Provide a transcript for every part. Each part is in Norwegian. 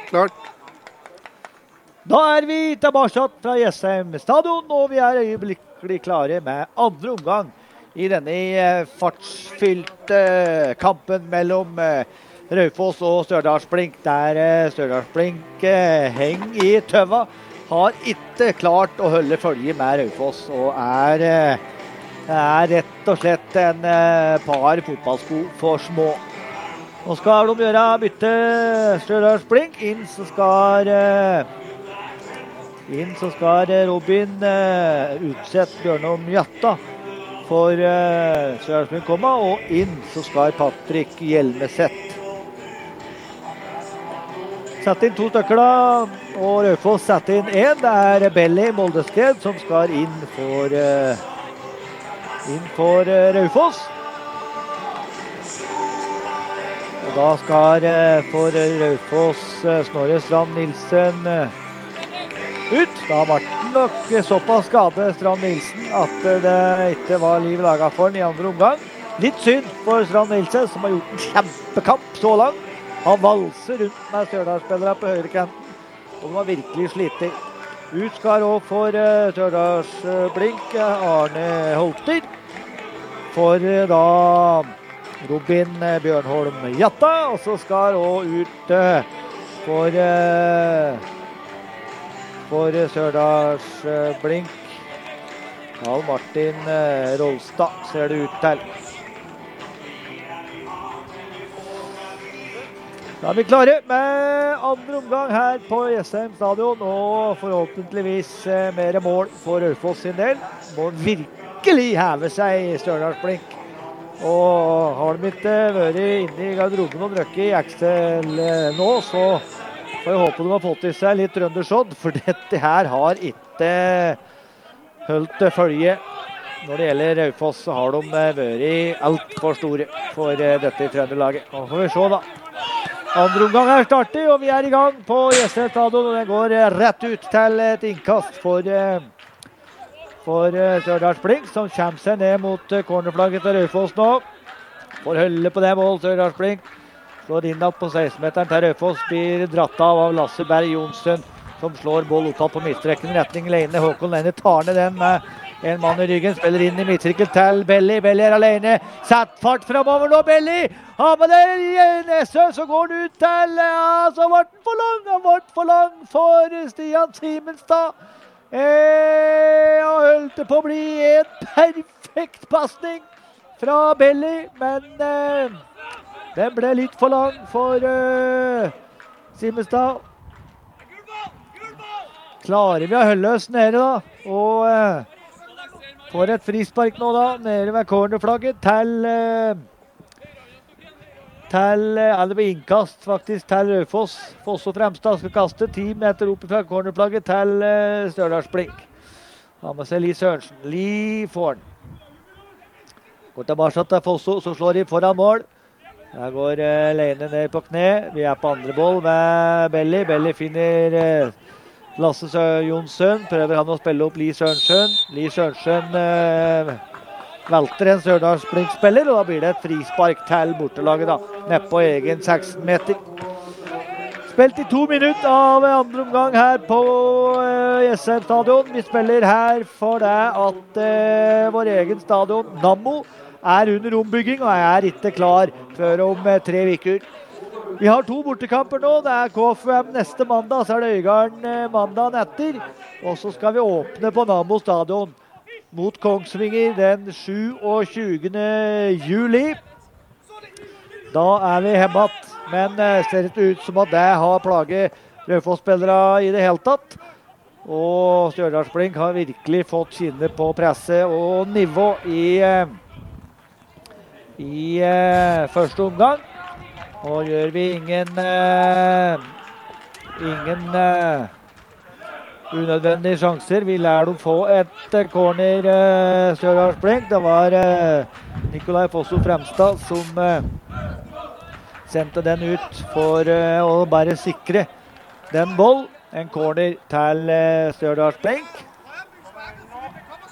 klart. Da vi tilbake fra Jessheim stadion, og vi øyeblikkelig klare med andre omgang i denne fartsfylte kampen mellom Raufoss og Stjørdalsblink, der Stjørdalsblink henger i tøva, har ikke klart å holde følge med Raufoss, og er rett og slett en par fotballsko for små. Nå skal de gjøre bytte Stjørdalsblink, inn så skal Robin utsette Bjørnholm Jatta for Stjørdalsblink komme, og inn så skal Patrick Hjelmeset. Sett inn 2 stykker da, og Raufoss setter inn 1. Det er Belly Moldeskred som skal inn for Raufoss. Og da skal for Raufoss Snorre Strand Nilsen ut. Da var Martin nok såpass skade Strand Nilsen at det ikke var liv laget for den i andre omgang. Litt synd for Strand Nilsen, som har gjort en kjempekamp så langt. Han valser rundt med Stjørdalsspillere på høyrekanten, og de har virkelig slitt. Ut skal også for Stjørdalsblink Arne Holter. For da Robin Bjørnholm Jatta, og så skal også ut for Stjørdalsblink Karl Martin Rolstad, ser det ut til. Da er vi klare med andre omgang her på Jessheim stadion, og forhåpentligvis mer mål for Raufoss sin del. Må virkelig heve seg Stjørdalsblink. Og har de ikke vært inne i garderoben og drukket i Excel nå, så får jeg håpe de har fått i seg litt trøndersodd, for dette her har ikke holdt følge. Når det gjelder Raufoss, så har de vært alt for store for dette i Trøndelaget. Nå får vi se da. Andre omgang her starter, og vi er i gang på Jessheim stadion, og den går rett ut til et innkast for Stjørdalsblink, som kommer seg ned mot cornerflagget til Raufoss nå. Får holde på det mål, Stjørdalsblink. Slår inn på 16-meteren til Raufoss, blir dratt av Lasse Berg Jonsen, som slår boll opptatt på midtstrekken i retning Leine. Håkon Leine tar ned den med en mann i ryggen, spiller inn i midtstrekkel til Belly. Belly er alene, sett fart fremover nå, Belly! Ja, men det er Nesse, så går den ut til, så ble den for lang for Stian Simenstad. Han holdt det på å bli en perfekt passning fra Belly, men den ble litt for lang for Simenstad. Klarer vi å holde oss nede da, og får et frispark nå da, nede ved cornerflagget det blir innkast faktisk til Raufoss. Foss og Fremstad skal kaste 10 meter opp fra cornerflagget til Stjørdalsblink. Ha med seg Li Sørensen. Li får den. Går tilbake til Fosso, så slår de foran mål. Her går Leine ned på kne. Vi er på andre boll med Belly. Belly finner Lasse Jonsson, prøver han å spille opp Li Sørensen. Li Sørensen velter en Stjørdalsblink-spiller, og da blir det et frispark til bortelaget da, ned på egen 16 meter. Spilt i 2 minutter av andre omgang her på Jessheim stadion. Vi spiller her for det at vår egen stadion, Nammo, er under ombygging og er ikke klar før om 3 uker. Vi har 2 bortekamper nå, det er KFUM neste mandag, så er det Øygarden mandagen etter, og så skal vi åpne på Nammo stadion mot Kongsvinger den 27. juli. Da er vi hjemmet, men ser ikke ut som at det har plaget Raufoss-spillere i det hele tatt. Og Stjørdalsblink har virkelig fått kinne på presse og nivå i første omgang. Og gjør vi ingen unødvendige sjanser. Vi lærer dem få et corner Stjørdalsblink. Det var Nikolai Fosso Fremstad som sendte den ut for å bare sikre den boll. En corner til Stjørdalsblink.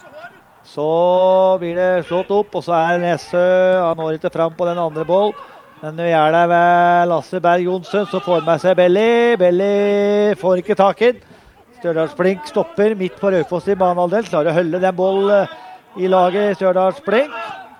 Så blir det slått opp, og så er Nesse, han når ikke fram på den andre boll. Men vi er der ved Lasse Berg Johnsen, så får med seg Belli. Belli får ikke taken. Stjørdals-Blink stopper midt på Raufoss i banehalvdel. Klarer å holde den boll i laget Stjørdals-Blink.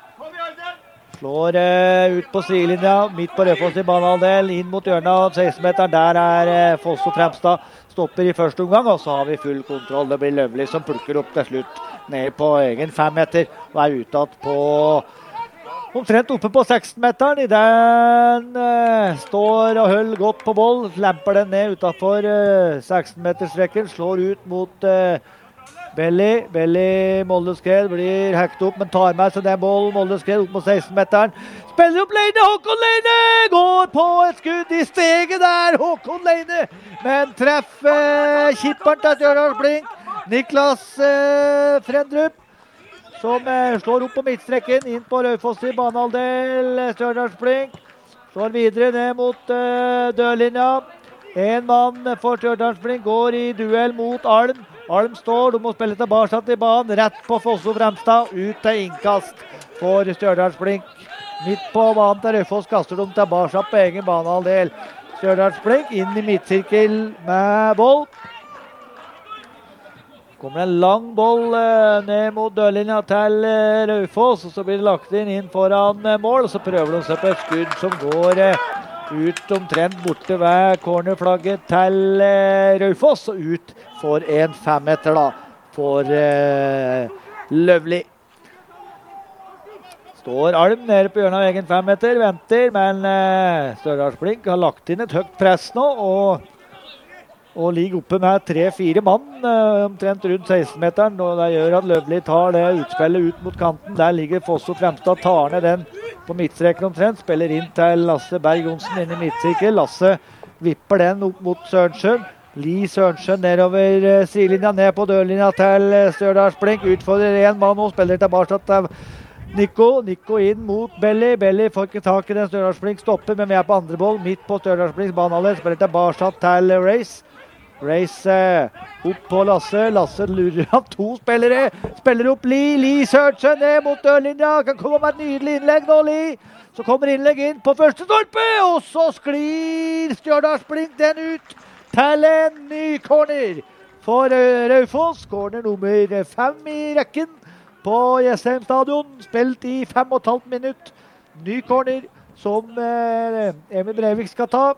Slår ut på sidelinja, midt på Raufoss i banehalvdel. Inn mot hjørnet av 16-meteren. Der er Foss og Fremstad. Stopper i første omgang, og så har vi full kontroll. Det blir Løvli som plukker opp til slutt ned på egen 5 meter. Og er uttatt på omtrent oppe på 16-meteren. I den står og holder godt på boll. Lemper den ned utenfor 16-metersrekken. Slår ut mot Belli. Belli Moldeskred blir hekket opp, men tar med seg den bollen. Moldeskred opp mot 16-meteren. Spiller opp Leine. Håkon Leine går på et skudd i steget der. Håkon Leine. Men treffer kipperen til Stjørdals-Blink. Niklas Frendrup. Som slår opp på midtstrekken, inn på Raufoss i banehalvdel. Stjørdals-Blink slår videre ned mot dørlinja. En mann for Stjørdals-Blink går i duell mot Alm. Alm står, de må spille tilbake til banen, rett på Foss og Fremstad. Ut til innkast for Stjørdals-Blink. Midt på banen til Raufoss kaster de tilbake på egen banehalvdel. Stjørdals-Blink inn i midtsirkel med boll. Kommer en lang boll ned mot dørlinja til Raufoss, og så blir det lagt inn foran mål, og så prøver de seg på et skudd som går ut omtrent borte ved cornerflagget til Raufoss, og ut for en 5-meter da, for Løvli. Står Alm nede på hjørnet av egen 5-meter, venter, men Stjørdals-Blink har lagt inn et høyt press nå, og ligger oppe med 3-4 mann omtrent rundt 16-meteren, og det gjør at Løvli tar det utspillet ut mot kanten. Der ligger Foss og Fremstad, tar ned den på midtstreken omtrent, spiller inn til Lasse Berg Johnsen inn i midtsirkel. Lasse vipper den opp mot Sørensjøen. Li Sørensjøen nedover sidelinja, ned på dørlinja til Stjørdals-Blink. Utfordrer en mann og spiller tilbake til Nico. Nico inn mot Belli. Belli får ikke tak i den. Stjørdals-Blink stopper, men vi er på andre boll. Midt på Stjørdals-Blinks banehalvdel, spiller tilbake til Race. Race opp på Lasse. Lasse lurer av 2 spillere. Spiller opp Li Sørensjøen ned mot dørlinja. Kan komme med et nydelig innlegg nå, Li. Så kommer innlegg inn på første stolpe, og så sklir Stjørdals-Blink den ut til en ny corner for Raufoss. Corner nummer 5 i rekken på Jessheim stadion. Spilt i 5,5 minutt. Ny corner som Emil Breivik skal ta.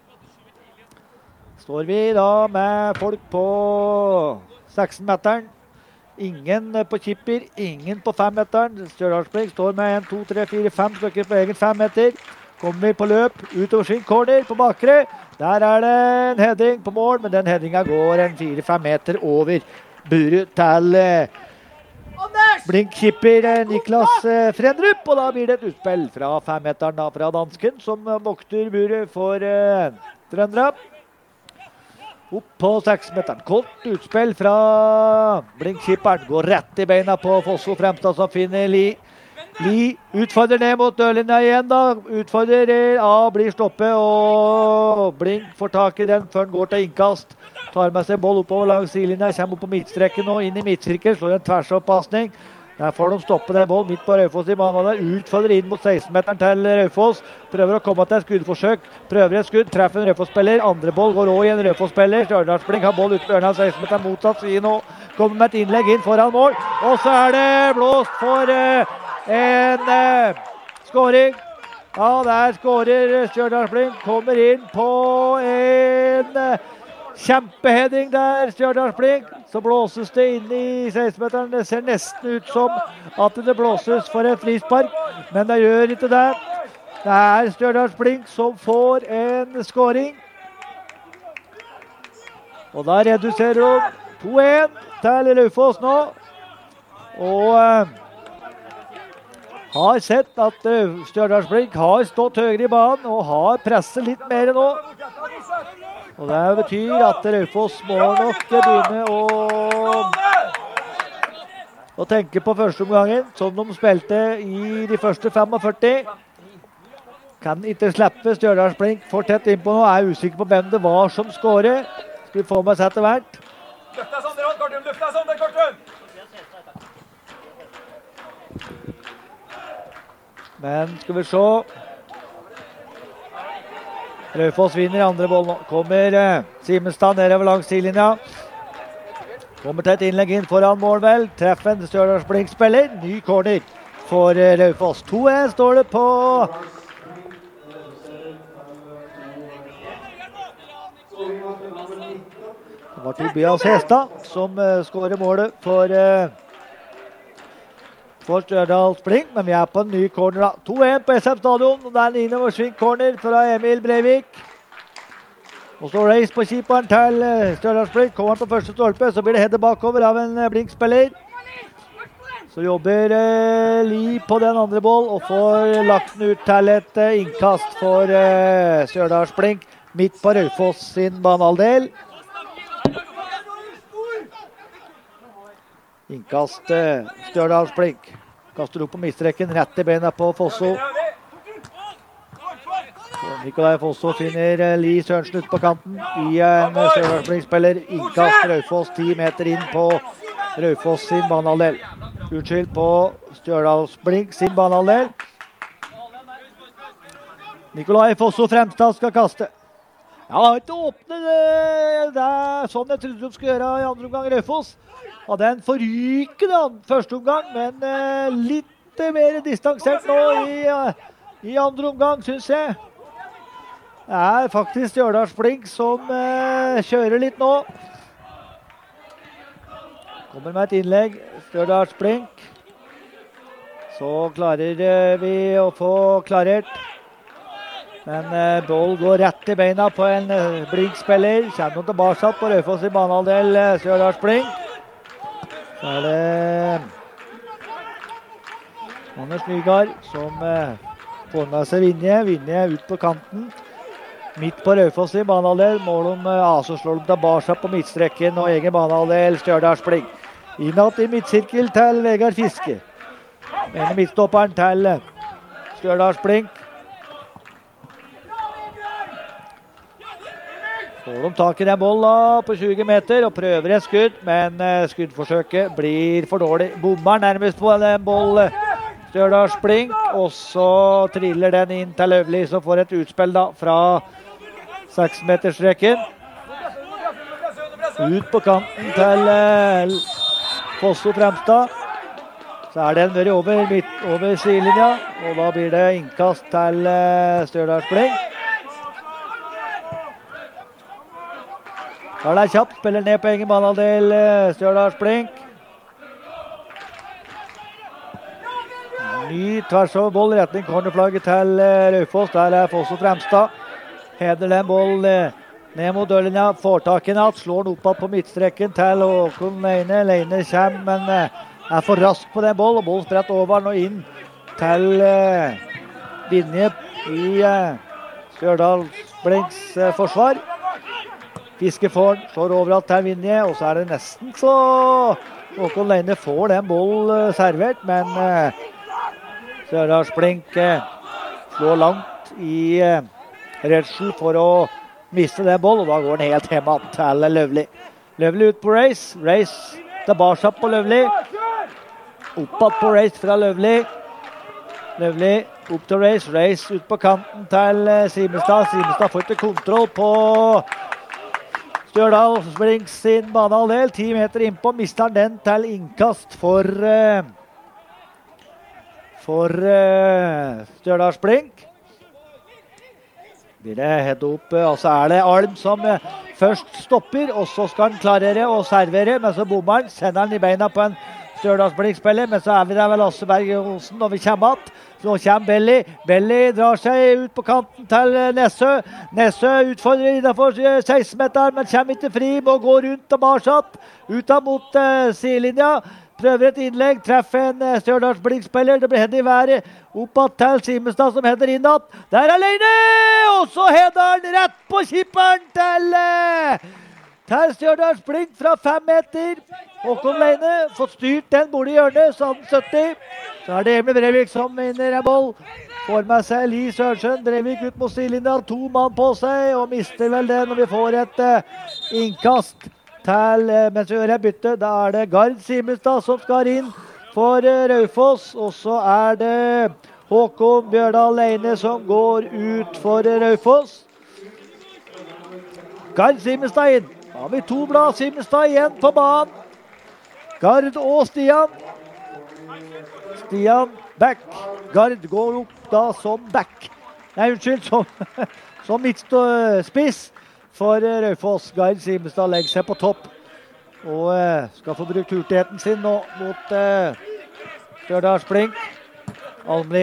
Står vi da med folk på 16-meteren. Ingen på kipper, ingen på 5-meteren. Stjørdals-Blink står med 1, 2, 3, 4, 5 stykker på egen 5-meter. Kommer vi på løp, utover sin corner på bakre. Der er det en heading på mål, men den headingen går 4-5 meter over buret til Blink-kipper Niklas Frendrup. Og da blir det et utspill fra 5-meteren fra dansken, som vokter buret for Trøndra. Opp på 6-meteren. Kort utspill fra Blink-kipperen. Går rett i beina på Foss og Fremstad, som finner Li. Li utfordrer ned mot dørlinja igjen da. Utfordrer blir stoppet, og Blink får tak i den før den går til innkast. Tar med seg boll oppover langs sidelinja. Kommer opp på midtstrekken og inn i midtsirkel. Slår en tversoppasning. Der får de stoppe den bollen midt på Raufoss i banen. Utfordrer inn mot 16-meteren til Raufoss. Prøver å komme til et skuddforsøk. Prøver et skudd, treffer en Raufoss-spiller. Andre boll går også i en Raufoss-spiller. Stjørdals-Blink har boll ut på hjørnet av 16-meteren motsatt side nå. Kommer med et innlegg inn foran mål. Og så er det blåst for en skåring. Ja, der skårer Stjørdals-Blink. Kommer inn på en kjempeheading der, Stjørdals-Blink. Så blåses det inn i 16-meteren. Det ser nesten ut som at det blåses for et frispark, men det gjør ikke det. Det er Stjørdals-Blink som får en skåring. Og da reduserer de 2-1 til Raufoss nå. Og har sett at Stjørdals-Blink har stått høyere i banen og har presset litt mer nå. Og det betyr at Raufoss må nok begynne å tenke på første omgangen, som de spilte i de første 45. Kan ikke slippe Stjørdals-Blink for tett innpå nå. Er usikker på hvem det var som skårer. Skal vi få med seg etter hvert. Løft deg Sander, Kortum! Løft deg Sander, Kortum! Men skal vi se. Raufoss vinner andre boll nå. Kommer Simenstad nedover langs tidlinja. Kommer til et innlegg inn foran mål vel. Treffer en Stjørdals Blink spiller. Ny corner for Raufoss. 2-1 står det på. Det var Tobias Hestad som skårer målet for Stjørdals Blink, men vi på en ny corner da. 2-1 på SM Stadion, og det en innoversving corner fra Emil Breivik. Og så race på keeperen til Stjørdals Blink. Kommer han på første stolpe, så blir det headet bakover av en Blink-spiller. Så jobber Li på den andre boll, og får lagt den ut til et innkast for Stjørdals Blink, midt på Raufoss sin banehalvdel. Innkast Stjørdals Blink. Kaster opp på midtstreken, rett i bena på Fosso. Nikolai Fosso finner Li Sørensen ut på kanten i en Stjørdals Blink-spiller. Innkast Raufoss 10 meter inn på Raufoss sin banehalvdel. Unnskyld, på Stjørdals Blink sin banehalvdel. Nikolai Fosso Fremstad skal kaste. Ja, ikke åpne det er sånn jeg trodde de skulle gjøre i andre omgang Raufoss. Hadde en forrykende første omgang, men litt mer distansert nå i andre omgang, synes jeg. Det faktisk Stjørdals Blink som kjører litt nå. Kommer med et innlegg, Stjørdals Blink. Så klarer vi å få klarert. Men boll går rett i beina på en Blink-spiller. Kommer tilbake på Raufoss i banehalvdel, Stjørdals Blink. Så det Anders Nygaard som får med seg Vinje ut på kanten. Midt på Raufoss i banehalvdel. Mål om så slår de tilbake på midtstrekken og egen banehalvdel, Stjørdals Blink. Innad i midtsirkel til Vegard Fiske. Mener midtstopperen til Stjørdals Blink. Får de tak i den bollen på 20 meter og prøver et skudd, men skuddforsøket blir for dårlig. Bommer nærmest på en boll, Stjørdals Blink, og så triller den inn til Løvli, som får et utspill da fra 6-meterstreken. Ut på kanten til Fosso Fremstad. Så den vært over sidelinja, og da blir det innkast til Stjørdals Blink. Da det kjapt, spiller ned på egen banehalvdel, Stjørdals Blink. Ny tvers over boll, retning cornerflagget til Raufoss. Der Fosso Fremstad. Heder den boll ned mot dørlinja, får tak i natt, slår den oppad på midtstreken til Håkon Leine. Leine kommer, men for rask på den boll, og boll spredt over den og inn til Vinje i Stjørdals Blinks forsvar. Fiske får den, slår overalt til Vinje, og så det nesten så Håkon Leine får den boll servert, men Stjørdals Blink slår langt i redsel for å miste den boll, og da går den helt hjemme til Løvli. Løvli ut på Race, Race tilbake på Løvli, oppad på Race fra Løvli. Løvli opp til Race, Race ut på kanten til Simenstad. Simenstad får ikke kontroll på Stjørdals Blink sin banehalvdel. 10 meter innpå, mister han den til innkast for Stjørdals Blink. Blir det head opp, og så det Alm som først stopper, og så skal han klarere og servere, men så bommer han, sender han i beina på en Stjørdals Blink-spiller, men så vi der ved Lasse Berg Olsen når vi kommer att. Nå kommer Belli. Belli drar seg ut på kanten til Nessø. Nessø utfordrer innenfor 16-meteren, men kommer ikke fri, må gå rundt og barsatt. Ut mot sidelinja. Prøver et innlegg, treffer en Stjørdals Blink-spiller. Det blir hedet i været. Oppad til Simenstad som header innad. Der Leine! Og så header han rett på kipperen til Stjørdals Blink fra 5 meter. Håkon Leine fått styrt den bordet i hjørnet, så hadde 70. Så det Emil Breivik som vinner en boll. Får med seg Li Sørensen. Breivik ut mot stilinja, 2 mann på seg, og mister vel det når vi får et innkast til, mens vi gjør et bytte. Da det Gard Simenstad som skal inn for Raufoss, og så det Håkon Bjørdal Leine som går ut for Raufoss. Gard Simenstad inn. Da har vi 2 blad Simenstad igjen på banen. Gard og Stian. Stian back. Gard går opp da som back. Nei, unnskyld, som midtspiss for Raufoss. Gard Simenstad legger seg på topp. Og skal få brukt hurtigheten sin nå mot Stjørdals Blink. Almli.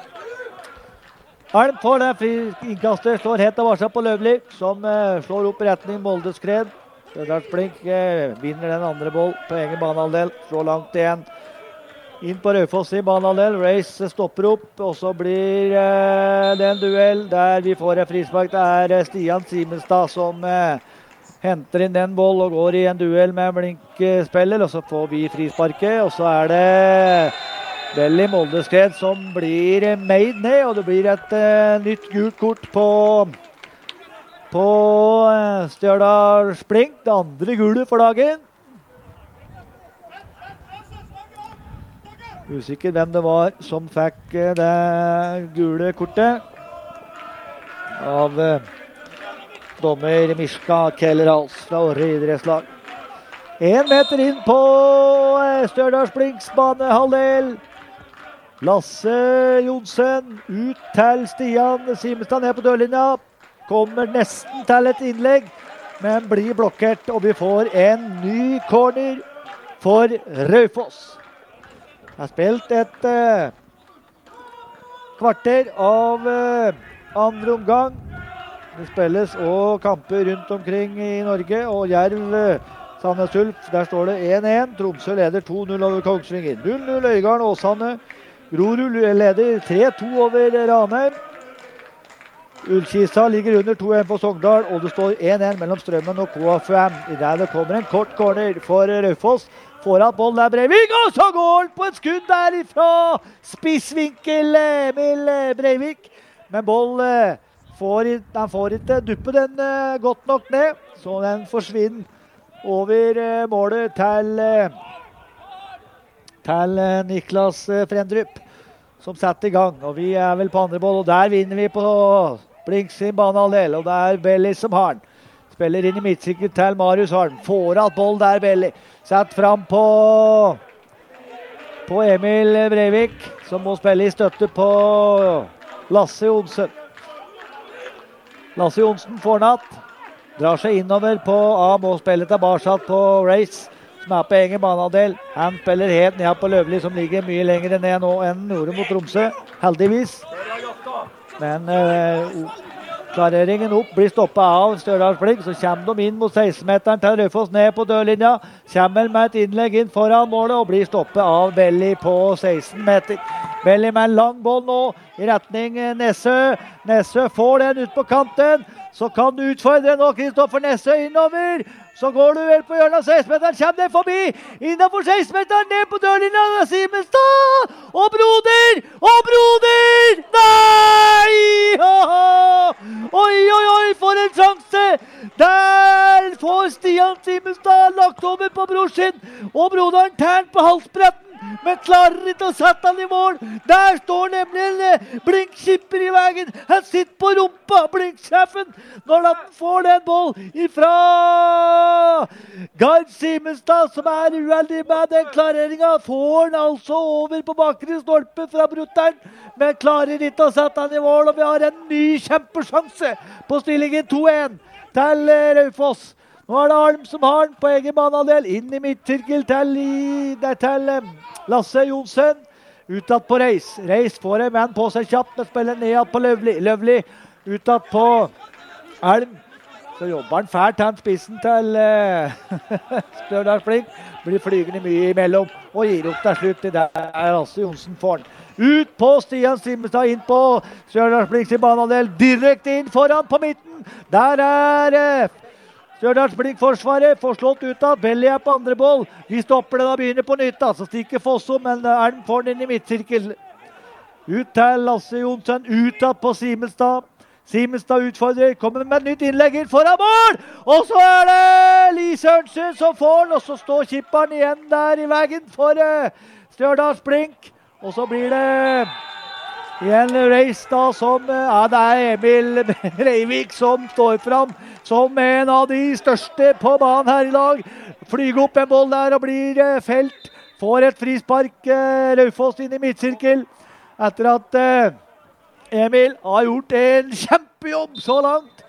Alm får den fri innkastet, slår helt av varsa på Løvli, som slår opp i retning Moldeskred. Stjørdals Blink vinner den andre boll på egen banehalvdel, slår langt igjen. Inn på Raufoss i banehalvdel, Race stopper opp, og så blir det en duell der vi får en frispark. Det Stian Simenstad som henter inn den boll og går i en duell med Blink-spiller, og så får vi frisparket, og så det Belly Moldeskred som blir made ned, og det blir et nytt gult kort på Stjørdals Blink, det andre gule for dagen. Usikker hvem det var som fikk det gule kortet av dommer Mishka Kellerhals fra Orre idrettslag. 1 meter inn på Stjørdals Blinks banehalvdel. Lasse Jonsen ut til Stian Simenstad ned på dørlinja. Kommer nesten til et innlegg, men blir blokkert, og vi får en ny corner for Raufoss. Det spilt et kvarter av andre omgang. Det spilles og kamper rundt omkring i Norge, og Jerv Sandnes Ulf, der står det 1-1. Tromsø leder 2-0 over Kongsvinger. 0-0 Øygarden Åsane. Grorud leder 3-2 over Ranheim. Ullkisa ligger under 2-1 på Sogndal, og det står 1-1 mellom Strømmen og KFM. I der det kommer en kort corner for Raufoss. Foran bollen der Breivik, og så går han på et skudd derifra! Spissvinkel Emil Breivik. Men boll han får ikke duppe den godt nok ned, så den forsvinner over målet til Niklas Frendrup, som setter i gang. Og vi vel på andre boll, og der vinner vi på Blink sin banehalvdel, og det Belly som har den. Spiller inn i midtsirkel til Marius Harden. Får alt boll der, Belly. Sett fram på Emil Breivik, som må spille i støtte på Lasse Jonsen. Lasse Jonsen får natt. Drar seg innover på må spille tilbake på Race, som på egen banehalvdel. Han spiller helt ned på Løvli, som ligger mye lenger ned nå enn Nore mot Tromsø, heldigvis. Men klareringen opp blir stoppet av Stjørdals Blink, så kommer de inn mot 16-meteren til Raufoss ned på dørlinja. Kommer med et innlegg inn foran målet og blir stoppet av Belly på 16 meter. Belly med en lang boll nå i retning Nessø. Nessø får den ut på kanten, så kan du utfordre nå Kristoffer Nessø innover. Så går du vel på hjørnet av 16-meteren, kommer den forbi, innenfor 16-meteren, ned på dørlinja, Simenstad, og Broder, nei! Oi, for en sjanse! Der får Stian Simenstad lagt over på bror sin, og broderen tærn på halsbretten, men klarer ikke å sette han i mål. Der står nemlig en Blink-skipper i veien. Han sitter på rumpa, Blink-sjefen, når han får den boll ifra Gard Simenstad, som uheldig med den klareringen. Får han altså over på bakre stolpe fra brutteren, men klarer ikke å sette han i mål, og vi har en ny kjempesjanse på stillingen 2-1 til Raufoss. Nå det Alm som har den på egen banehalvdel, inn i midtsirkel til Lasse Jonsen, utad på Reis. Reis får en mann på seg kjapt, men spiller ned på Løvli. Løvli utad på Alm. Så jobber han fælt, han spissen til Stjørdals Blink. Blir flygende mye imellom, og gir opp til slutt. Det Lasse Jonsen får den. Ut på Stian Simenstad, inn på Stjørdals Blink sin banehalvdel, direkte inn foran på midten. Der Stjørdals Blink forsvaret får slått ut av. Belly på andre boll. Vi stopper det da, begynner på nytt. Så stikker Fosso, men Alm får den inn i midtsirkel. Ut til Lasse Jonsen, utad på Simenstad. Simenstad utfordrer, kommer med et nytt innlegg inn foran mål! Og så det Li Sørensen som får den, og så står kipperen igjen der i veien for Stjørdals Blink. Og så blir det igjen Race da, som det Emil Breivik som står fram som en av de største på banen her i dag. Flyger opp en boll der og blir felt. Får et frispark, Raufoss inn i midtsirkel. Etter at Emil har gjort en kjempejobb så langt.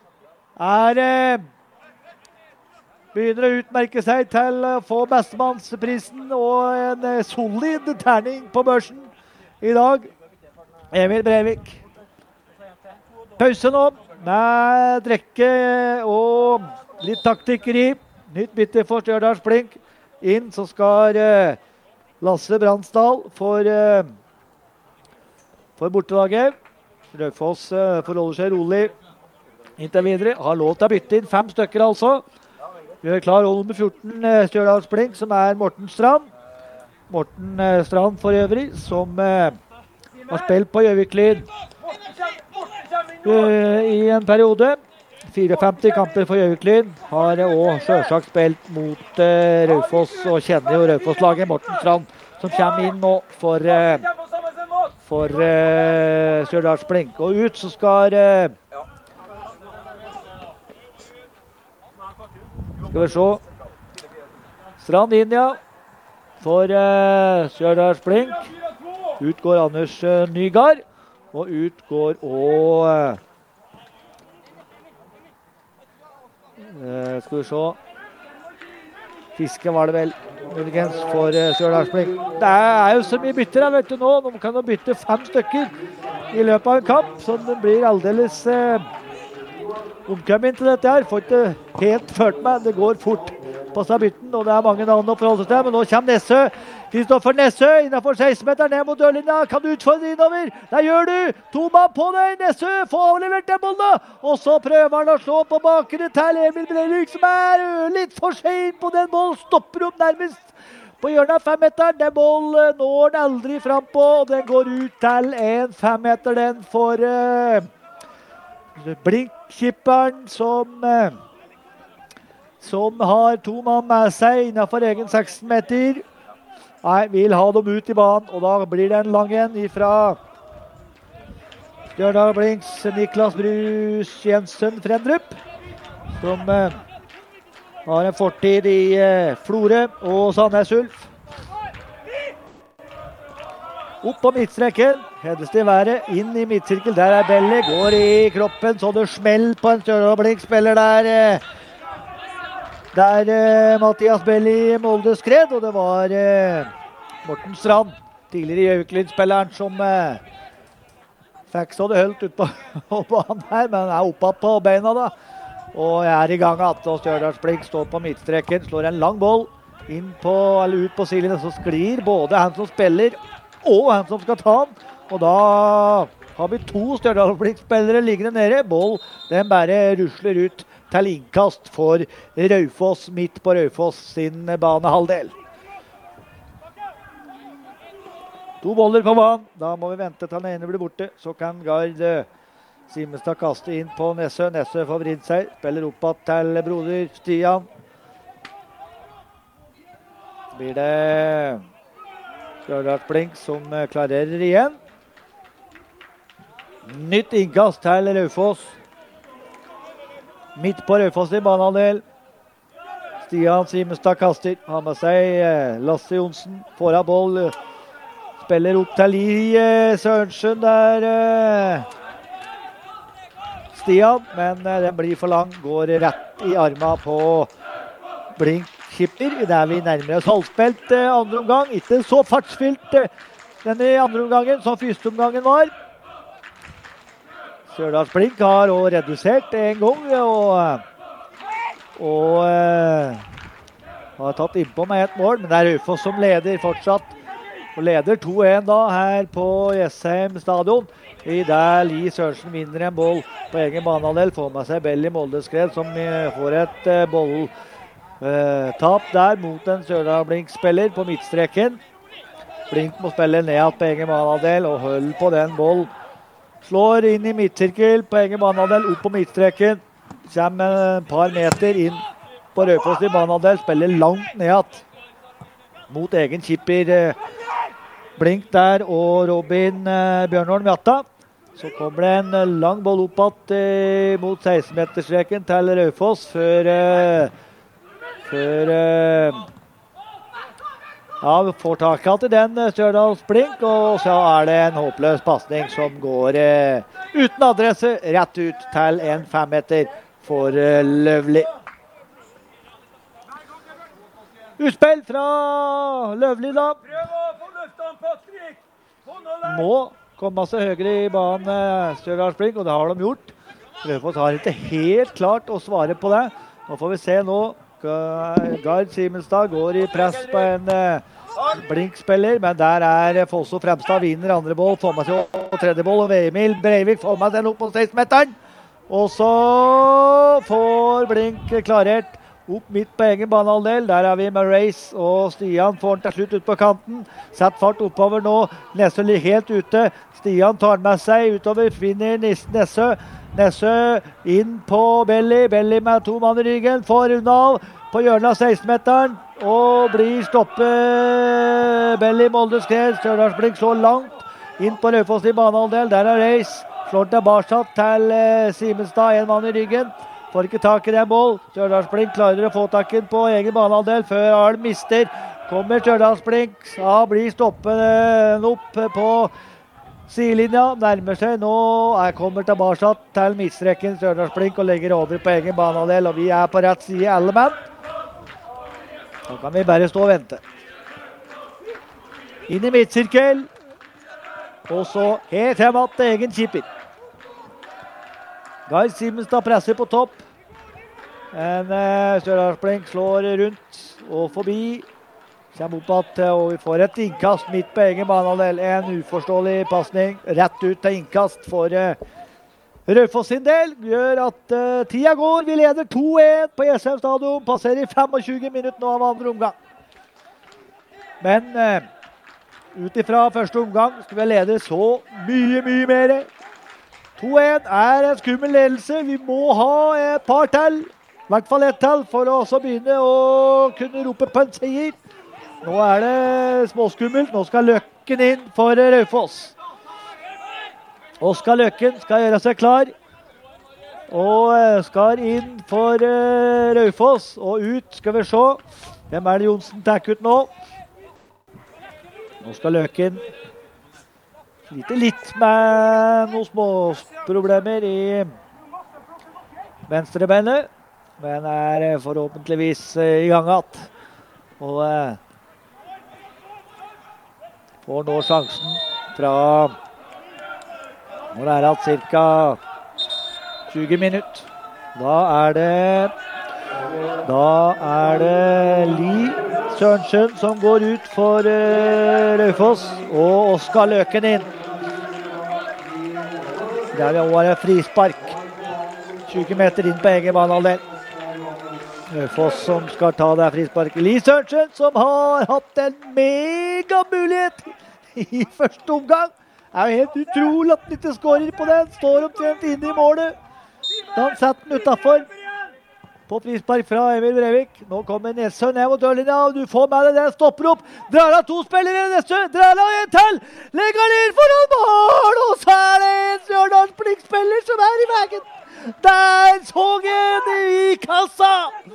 Begynner å utmerke seg til å få bestemannsprisen og en solid terning på børsen i dag. Emil Breivik. Pause nå med drekke og litt taktikkeri. Nytt bytte for Stjørdals Blink. Inn så skal Lasse Brandsdal for bortelaget. Raufoss forholder seg rolig inntil videre. Har lov til å bytte inn 5 stykker altså. Vi er klar nummer 14 Stjørdals Blink, som Morten Strand. Morten Strand for øvrig, som har spilt på Gjøvik-Lyn i en periode. 54 kamper for Gjøvik-Lyn. Har også selvsagt spilt mot Raufoss og kjenner jo Raufoss-laget. Morten Strand, som kommer inn nå for Stjørdals Blink. Og ut så skal vi se. Strand inn, ja. For Stjørdals Blink. Ut går Anders Nygaard. Og ut går skal vi se. Fiske var det vel muligens for Stjørdals Blink. Det jo så mye bytter her, vet du nå. De kan jo bytte 5 stykker i løpet av en kamp, så det blir aldeles omkommet til dette her. Får ikke helt følt meg. Det går fort på seg bytten, og det mange navn å forholde seg til. Men nå kommer Nessø. Kristoffer Nessø innenfor 16-meteren ned mot dørlinja. Kan du utfordre innover? Det gjør du! 2 mann på deg, Nessø! Få avlevert den bollen! Og så prøver han å slå på bakere til Emil Breivik, som litt for sent på den bollen. Stopper opp nærmest på hjørnet av 5-meteren. Den bollen når han aldri frem på, og den går ut til en 5-meter. Den for Blink-kipperen, som har 2 mann med seg innenfor egen 16 meter. Nei, vil ha dem ut i banen, og da blir det en lang en ifra Stjørdals Blinks Niklas Brus Jensen Frendrup, som har en fortid i Florø og Sandnes Ulf. Opp på midtstreken, hedes det i været, inn i midtsirkel, der Belli, går i kroppen, så det smell på en Stjørdals Blink spiller der. Mathias Belli Molde skred, og det var Morten Strand, tidligere Gjøvik-Lyn-spilleren, som fikk så det hølt ut på banen her, men oppe på beina da. Og i gang at Stjørdals Blink står på midtstreken, slår en lang boll inn på, eller ut på sidelinjen, så sklir både han som spiller og han som skal ta han. Og da har vi 2 Stjørdals Blink-spillere liggende nede. Boll, den bare rusler ut til innkast for Raufoss, midt på Raufoss sin banehalvdel. 2 boller på banen. Da må vi vente til den ene blir borte. Så kan Gard Simenstad kaste inn på Nessø. Nessø får vridd seg. Spiller opp til broder Stian. Blir det Stjørdals Blink som klarerer igjen. Nytt innkast til Raufoss. Midt på Raufoss i banehalvdel. Stian Simenstad kaster. Har med seg Lasse Jonsen. Får av boll. Spiller opp til Sørensen der. Stian, men den blir for lang. Går rett i armen på Blink-skipper. Der vi nærmer oss halvspilt andre omgang. Ikke så fartsfylt denne andre omgangen som første omgangen var. Stjørdals Blink har også redusert en gang, og har tatt innpå med et mål, men det Raufoss som leder fortsatt, og leder 2-1 da her på Jessheim stadion, i der Li Sørensen vinner en boll på egen banehalvdel, får med seg Belli Molde skred, som får et bolltap der mot en Stjørdals Blink-spiller på midtstreken. Blink må spille ned på egen banehalvdel og holde på den boll. Slår inn i midtsirkel på egen banehalvdel, opp på midtstreken. Kommer et par meter inn på Raufoss i banehalvdel, spiller langt ned mot egen kipper Blink der, og Robin Bjørnholm Jatta. Så kommer det en lang boll opp mot 16-meterstreken til Raufoss før ja, vi får tak i den Stjørdals Blink, og så er det en håpløs passning som går uten adresse rett ut til en 5-meter for Løvli. Utspill fra Løvli da. Prøv å få løftet han, Patrik! Få nå der! Må komme seg høyere i banen Stjørdals Blink, og det har de gjort. Raufoss har ikke helt klart å svare på det. Nå får vi se nå. Gard Simenstad går i press på en Blink-spiller, men der er Fosso Fremstad, vinner andre boll, får med seg på tredje boll, og Emil Breivik får med seg den opp på 16-meteren. Og så får Blink klarert opp midt på egen banehalvdel. Der er vi med Race, og Stian får den til slutt ut på kanten. Sett fart oppover nå. Nessø ligger helt ute. Stian tar med seg utover, finner Nessø. Nessø inn på Belly. Belly med 2 mann i ryggen. Får unna på hjørnet av 16-meteren. Og blir stoppet. Belly Molde Skred. Stjørdals Blink så langt inn på Raufoss i banehalvdel. Der er Race. Slår tilbake til Simenstad. 1 mann i ryggen. Får ikke tak i den boll. Stjørdals Blink klarer å få takken på egen banehalvdel før Arl mister. Kommer Stjørdals Blink. Ja, blir stoppet opp på sidelinja. Nærmer seg nå. Jeg kommer tilbake til midtstreken Stjørdals Blink og legger over på egen banehalvdel. Og vi er på rett side, alle mann. Nå kan vi bare stå og vente. Inn i midtsirkel. Og så helt hjemme til egen keeper. Gard Simenstad presser på topp. En Stjørdals Blink slår rundt og forbi. Kommer opp at og vi får et innkast midt på egen banehalvdel. En uforståelig passning rett ut til innkast for Raufoss sin del. Gjør at tida går. Vi leder 2-1 på Jessheim stadion. Passerer 25 minutter nå av andre omgang. Men ut ifra første omgang skal vi lede så mye mer. 2-1 er en skummel ledelse. Vi må ha et par til. I hvert fall ett til for å også begynne å kunne rope på en seier. Nå er det småskummelt. Nå skal Løkken inn for Raufoss. Oskar Løkken skal gjøre seg klar. Og skal inn for Raufoss. Og ut skal vi se. Hvem er det Jonsen tar ut nå? Nå skal Løkken sliter litt med noen små problemer i venstrebenet, men er forhåpentligvis i gang igjen. Og får nå sjansen fra når det er hatt ca. 20 minutter. Da er det Li Sørensen som går ut for Raufoss, og Oskar Løken inn. Der var det frispark. 20 meter inn på egen banehalvdel. Raufoss som skal ta det frisparket. Li Sørensen som har hatt en megamulighet i første omgang. Det er jo helt utrolig at han ikke skårer på den. Står omtrent inne i målet. Da han setter den utenfor. På frispark fra Emil Breivik. Nå kommer Nessø ned mot dørlinja, og du får med deg den, stopper opp. Drar av 2 spillere, Nessø, drar av en til. Legger den inn foran mål, og så er det en Stjørdals Blink-spiller som er i veien. Der så jeg den i kassa.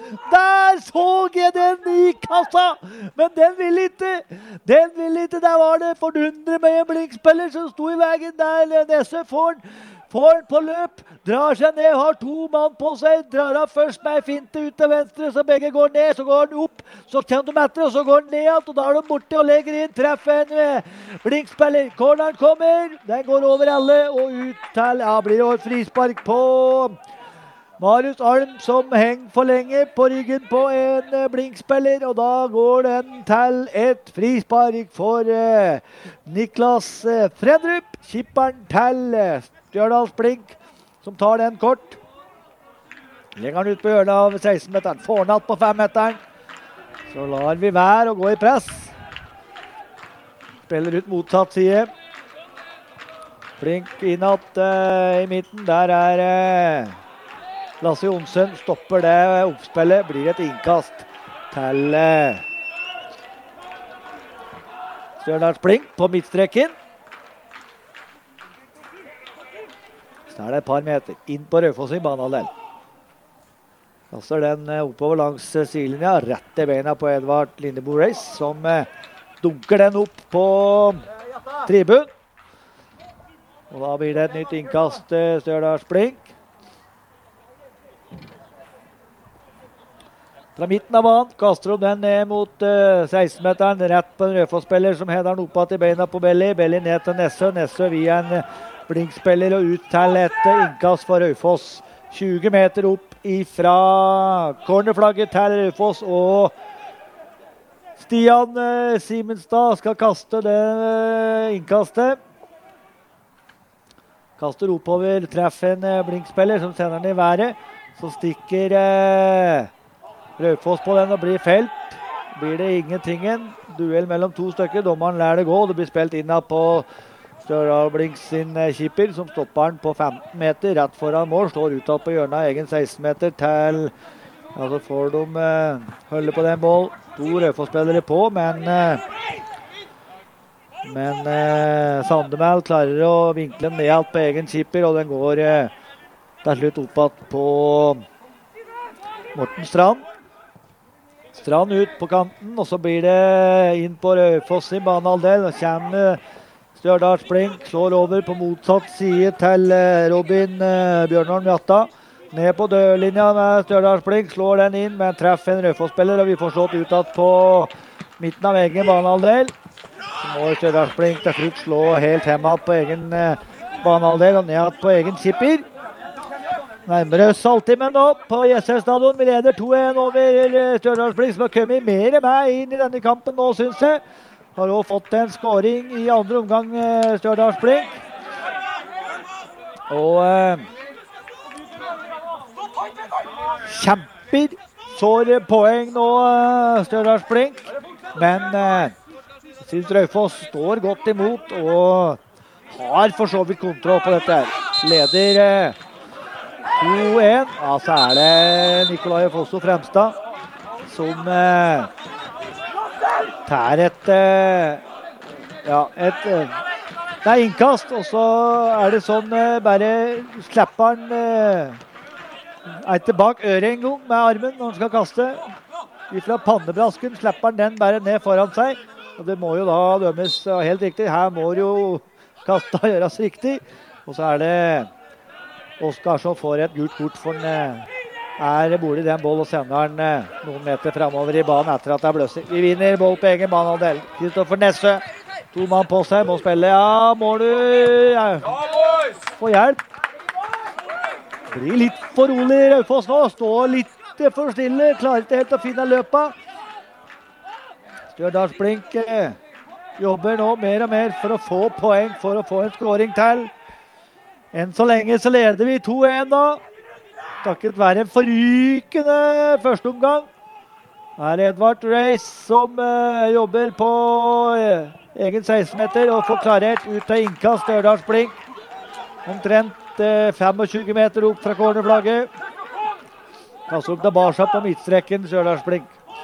Men den vil ikke. Der var det fordundre med en Blink-spiller som sto i veien der. Nessø får den på løp, drar seg ned, har 2 mann på seg, drar av først med en finte ut til venstre, så begge går ned, så går den opp, så kommer de etter, og så går den ned alt, og da er de borte og legger inn, treffer en Blink-spiller. Corneren kommer, den går over alle, og ut til, ja, blir det et frispark på Marius Alm, som henger for lenge på ryggen på en Blink-spiller, og da går den til et frispark for Niklas Fredrup, kipperen til Stjørdals Blink, som tar den kort. Legger den ut på hjørnet av 16-meteren. Får den alt på 5-meteren. Så lar vi være å gå i press. Spiller ut motsatt side. Blink innad i midten. Der er Lasse Jonsen. Stopper det oppspillet. Blir et innkast til Stjørdals Blink på midtstreken. Så er det et par meter inn på Raufoss sin banehalvdel. Kaster den oppover langs sidelinja, rett i beina på Edvard Lindebo Race, som dunker den opp på tribun. Og da blir det et nytt innkast Stjørdals Blink. Fra midten av banen kaster hun den ned mot 16-meteren, rett på en Raufoss-spiller som header den opp til beina på Belly. Belly ned til Nessø, Nessø via en Blink-spiller og ut til et innkast for Raufoss. 20 meter opp ifra cornerflagget til Raufoss, og Stian Simenstad skal kaste det innkastet. Kaster oppover, treffer en Blink-spiller som sender den i været. Så stikker Raufoss på den og blir felt. Blir det ingentingen. Duell mellom to stykker. Dommeren lærer det gå. Det blir spilt innad på Stjørdal Blink sin keeper, som stopper den på 15 meter rett foran mål. Står uttatt på hjørnet av egen 16 meter til. Ja, så får de holde på den ball. To Raufoss-spillere på, men Sandemæl klarer å vinkle den ned på egen keeper, og den går til slutt oppad på Morten Strand. Strand ut på kanten, og så blir det inn på Raufoss sin banehalvdel. Og kommer Stjørdals Blink, slår over på motsatt side til Robin Bjørnholm Jatta. Ned på dørlinja med Stjørdals Blink, slår den inn, men treffer en Raufoss-spiller, og vi får slått utad på midten av egen banehalvdel. Så må Stjørdals Blink til slutt slå helt hjemme på egen banehalvdel og ned på egen keeper. Nærmere Saltimen nå på Jessel stadion. Vi leder 2-1 over Stjørdals Blink, som har kommet mer med inn i denne kampen nå, synes jeg. Har også fått en scoring i andre omgang, Stjørdals Blink. Og kjemper får poeng nå, Stjørdals Blink. Men jeg synes Raufoss står godt imot og har for så vidt kontroll på dette her. Leder 2-1. Ja, så er det Nikolai Fosso Fremstad som tar et innkast, og så er det sånn bare slipper han bak øret en gang med armen når han skal kaste. Ifra pannebrasken slipper han den bare ned foran seg, og det må jo da dømmes helt riktig. Her må jo kasta gjøres riktig, og så er det Oskar som får et gult kort, for han bordet i den boll og sender han noen meter fremover i banen etter at det er bløsing. Vi vinner boll på egen banehalvdel. Kristoffer Nessø, to mann på seg, må spille. Ja, må du få hjelp. Blir litt for rolig Raufoss nå, står litt for stille, klarer ikke helt å finne løpet. Stjørdals Blink jobber nå mer og mer for å få poeng, for å få en skåring til. Enn så lenge så leder vi 2-1 da. Takket være en forrykende første omgang. Her er Edvard Race som jobber på egen 16-meter og får klarert ut av innkast Stjørdals Blink. Omtrent 25 meter opp fra cornerflagget. Kasser opp tilbake på midtstrekken Stjørdals Blink.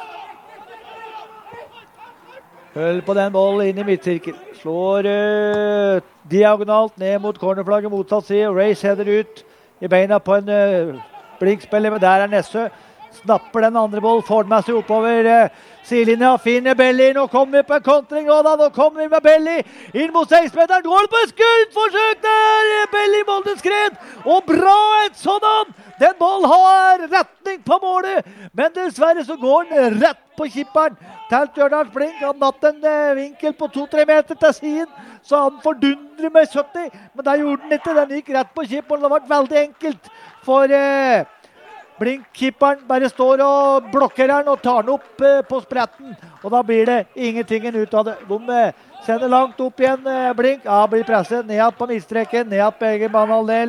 Følg på den bollen inn i midtsirkel. Slår diagonalt ned mot cornerflagget motsatt side. Race header ut i beina på en Blink-spiller, men der er Nessø. Snapper den andre bollen, får den med seg oppover sidelinja, finner Belly. Nå kommer vi på en kontring, og da nå kommer vi med Belly inn mot 16-meteren. Går det på et skuddforsøk der! Belly Moldeskred, og bra et sådan! Den bollen har retning på målet, men dessverre så går den rett på kipperen til Stjørdals Blink. Han natt en vinkel på 2-3 meter til siden, så han fordundrer med 70, men der gjorde den ikke. Den gikk rett på kipperen. Det var veldig enkelt for Blink-kipperen. Bare står og blokker den og tar den opp på spretten, og da blir det ingentingen ut av det. De sender langt opp igjen Blink. Ja, blir presset ned på midtstreken, ned på egen banehalvdel.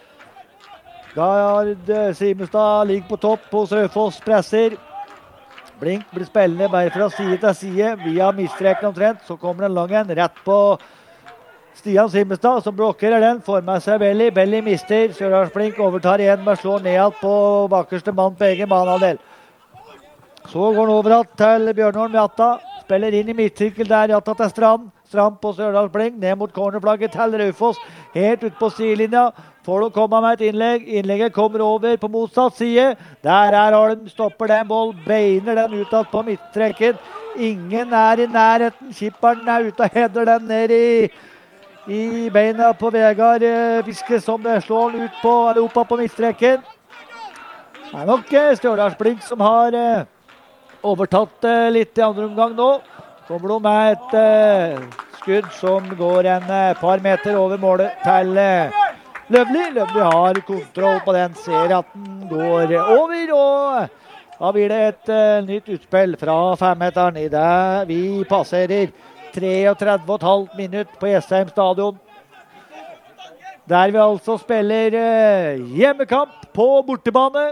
Gard Simenstad ligger på topp hos Raufoss, presser. Blink blir spillende bare fra side til side, via midtstreken omtrent. Så kommer den lang en rett på Stian Simenstad, som blokkerer den, får med seg Belly. Belly mister, Stjørdals Blink overtar igjen med å slå ned på bakerste mann på egen banehalvdel. Så går han over til Bjørnholm Jatta, spiller inn i midtsirkel der, Jatta til Strand. Strand på Stjørdals Blink, ned mot cornerflagget til Raufoss, helt ut på sidelinja. får de komme med et innlegg. Innlegget kommer over på motsatt side. Der Holm, stopper den ball, beiner den utad på midtstreken. Ingen i nærheten. Kipperen ute og header den ned i beina på Vegard Fiske, som slår den ut på, eller oppa på midtstreken. Det nok Stjørdals Blink som har overtatt litt i andre omgang nå. Kommer de med et skudd som går en par meter over målet til Løvli. Løvli har kontroll på den, ser at den går over, og da blir det et nytt utspill fra 5-meteren i det vi passerer 33,5 minutt på Jessheim stadion. Der vi altså spiller hjemmekamp på bortebane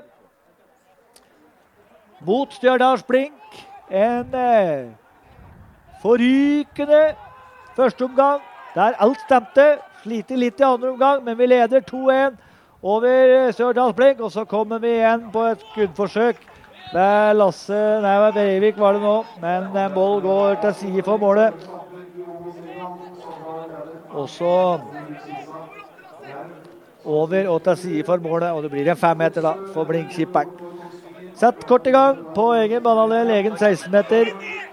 mot Stjørdals Blink. En forrykende første omgang, der alt stemte. Sliter litt i andre omgang, men vi leder 2-1 over Stjørdals Blink. Og så kommer vi igjen på et skuddforsøk. Breivik var det nå, men en boll går til side for målet. Og så over og til side for målet, og det blir en 5-meter da for Blink-kipperen. Sett kort i gang på egen banehalvdel, egen 16-meter.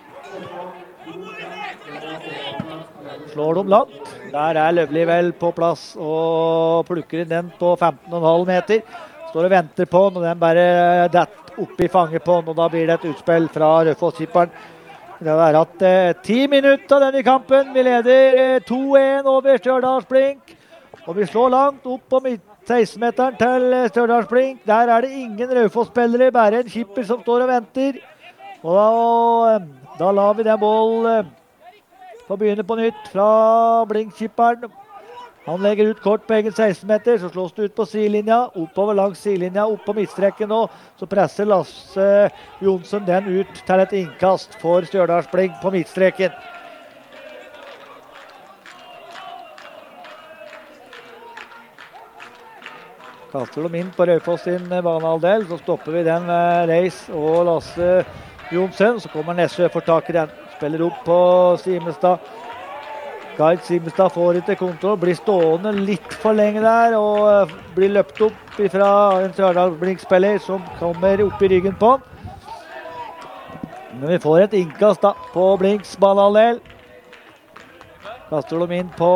Slår de langt. Der Løvli vel på plass og plukker inn den på 15,5 meter. Står og venter på den, og den bare dett opp i fanget på den, og da blir det et utspill fra Rødfoss-kipperen. Det har hatt 10 minutter av denne kampen. Vi leder 2-1 over Stjørdals Blink, og vi slår langt opp på 16-meteren til Stjørdals Blink. Der det ingen Rødfoss-spillere, bare en kipper som står og venter. Og da lar vi den ball får begynne på nytt fra Blink-kipperen. Han legger ut kort på egen 16-meter, så slås det ut på sidelinja, oppover langs sidelinja, opp på midtstreken nå. Så presser Lasse Jonsson den ut til et innkast for Stjørdals Blink på midtstreken. Kaster de inn på Raufoss sin banehalvdel, så stopper vi den med Reis og Lasse Jonsson. Så kommer Nessø for tak i den. Spiller opp på Simestad. Gard Simestad får ikke kontroll, blir stående litt for lenge der, og blir løpt opp fra en Stjørdals Blink-spiller som kommer opp i ryggen på. Men vi får et innkast da på Blinks banehalvdel. Kaster de inn på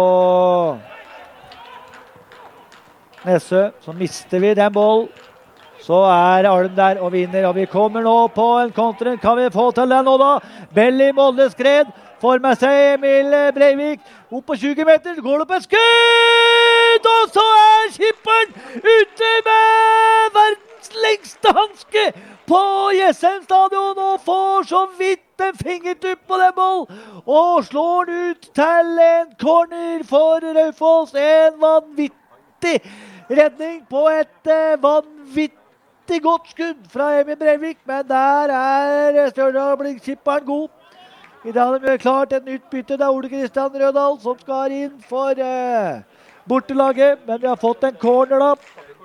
Nessø, så mister vi den ball. Så Holm der og vinner, og vi kommer nå på en kontring. Kan vi få til den nå da? Belly Molleskred får med seg Emil Breivik. Opp på 20 meter, går det opp et skudd! Og så kipperen ute med verdens lengste hanske på Jessheim stadion, og får så vidt en fingertupp på den ball. Og slår den ut til en corner for Raufoss. En vanvittig redning på et vanvittig godt skudd fra Emil Breivik, men der Stjørdals Blink-kipperen god. I dag har de klart et nytt bytte. Det Ole Kristian Rødal som skal inn for bortelaget, men de har fått en corner da.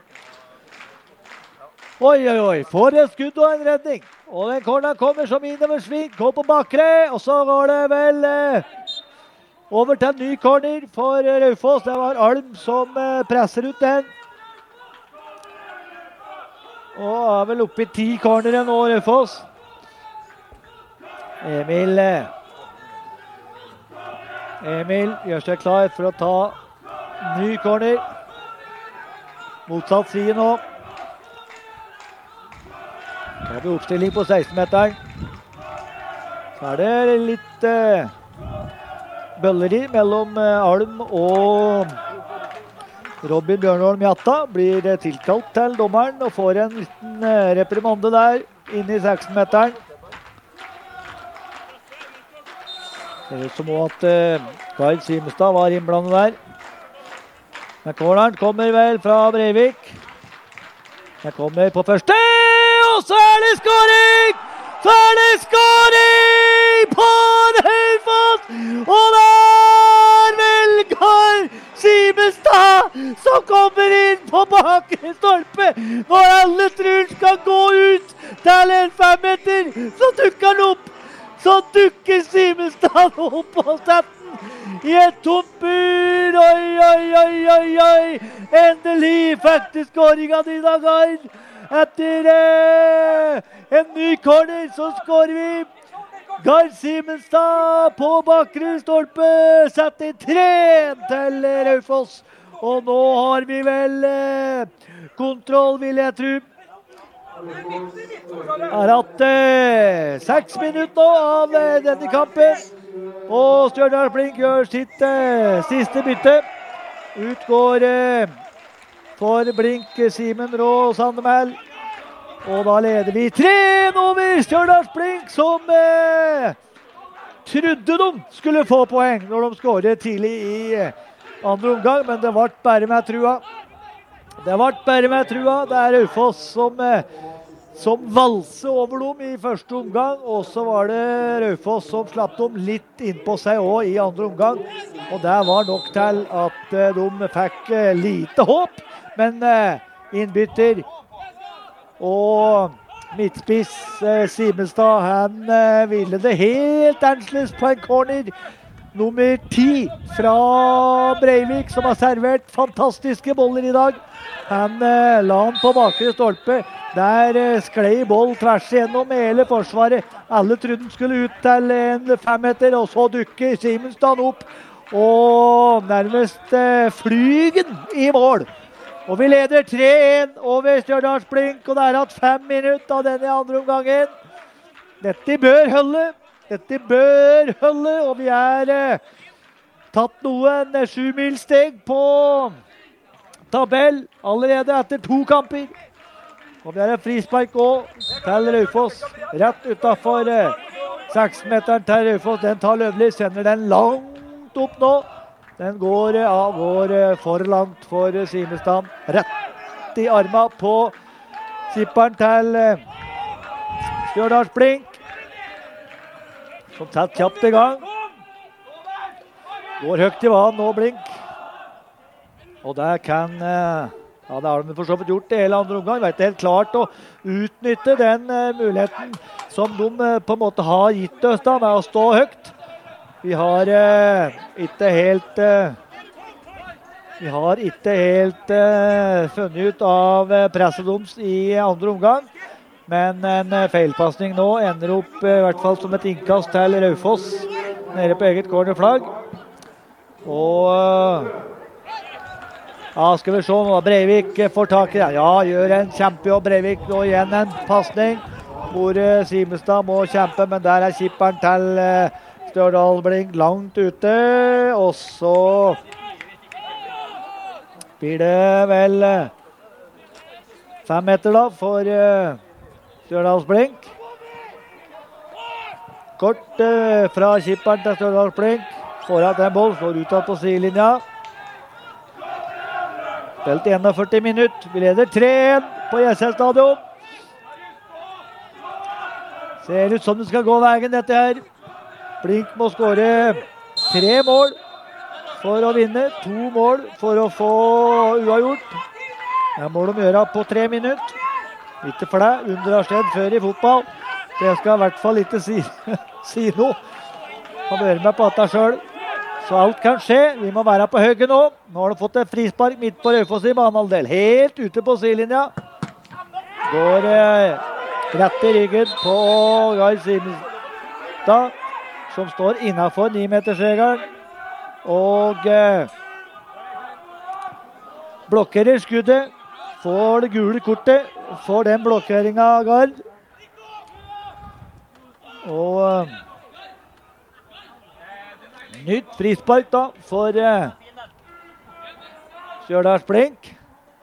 Oi, for et skudd og en redning. Og den corneren kommer som innover sving, går på bakre, og så går det vel over til en ny corner for Raufoss. Det var Holm som presser ut den. Og vel oppe i 10 cornere nå, Raufoss. Emil gjør seg klar for å ta ny corner. Motsatt side nå. Da har vi oppstilling på 16-meteren. Så det litt bølleri mellom Holm og Robin Bjørnholm Jatta. Blir tilkalt til dommeren og får en liten reprimande der inne i 16-meteren. Det ser ut som at Gard Simestad var innblandet der. Men corneren kommer vel fra Breivik. Den kommer på første, og så det skåring! Så det skåring på Raufoss! Og der vel Gard Simestad som kommer inn på bakre stolpe. Når alle tror skal gå ut til en 5-meter, så dukker han opp. Så dukker Simestad opp og setter i et tomt bur. Oi. Endelig fikk de skåringen i dag, Gard. Etter en ny corner så skårer vi. Gard Simenstad på bakre stolpe setter 3 til Raufoss. Og nå har vi vel kontroll, vil jeg tro. Har hatt 6 minutter nå av denne kampen. Og Stjørdals Blink gjør sitt siste bytte. Utgår for Blink Simen Rå Sandemæl. Og da leder vi 3 over Stjørdals Blink, som trodde de skulle få poeng når de skåret tidlig i andre omgang, men det ble bare med trua. Det er Raufoss som valse over dem i første omgang, og så var det Raufoss som slapp dem litt innpå seg også i andre omgang. Og det var nok til at de fikk lite håp, men innbytter og midtspiss Simenstad, han ville det helt annerledes på en corner. Nummer 10 fra Breivik, som har servert fantastiske boller i dag. Han la han på bakre stolpe. Der sklei boll tvers igjennom hele forsvaret. Alle trodde han skulle ut til en 5 meter, og så dukker Simenstad opp. Og nærmest flygen i mål. Og vi leder 3-1 over Stjørdals Blink, og det er hatt 5 minutter av denne andre omgangen. Dette bør holde, og vi er tatt noen 7-milssteg på tabell allerede etter 2 kamper. Og vi har et frispark også til Raufoss, rett utenfor 6-meteren til Raufoss. Den tar Løvli, sender den langt opp nå. Den går for langt for Simenstad. Rett i armen på sipperen til Stjørdals Blink. Som tatt kjapt i gang. Går høyt i vann nå, Blink. Og det kan... Ja, det har de for så vidt gjort i hele andre omgang. Det er ikke helt klart å utnytte den muligheten som de på en måte har gitt oss da, med å stå høyt. Vi har ikke helt funnet ut av presset deres i andre omgang. Men en feilpassning nå ender opp i hvert fall som et innkast til Raufoss nede på eget cornerflagg. Og ja, skal vi se nå. Breivik får tak i det. Ja, gjør en kjempejobb Breivik. Og igjen en passning hvor Simenstad må kjempe, men der er kipperen til Stjørdals Blink langt ute. Og så blir det vel 5 meter da for Stjørdals Blink. Kort fra kipperen til Stjørdals Blink. Får at en boll, slår ut på sidelinja. Spilt 41 minutter. Vi leder 3-1 på Jessel stadion. Ser ut som det skal gå veien dette her. Blink må skåre 3 mål for å vinne. 2 mål for å få uavgjort. Det må de gjøre på 3 minutter. Ikke for det. Under har skjedd før i fotball. Det skal i hvert fall ikke si noe. Han bør med på dette selv. Så alt kan skje. Vi må være på høyre nå. Nå har de fått et frispark midt på Raufoss i banehalvdel. Helt ute på sidelinja. Går rett i ryggen på Gard Simenstad, som står innenfor 9-metersregelen. Og blokkerer skuddet. Får det gule kortet. Får den blokkeringen av Gard. Og nytt frispark da for Stjørdals Blink.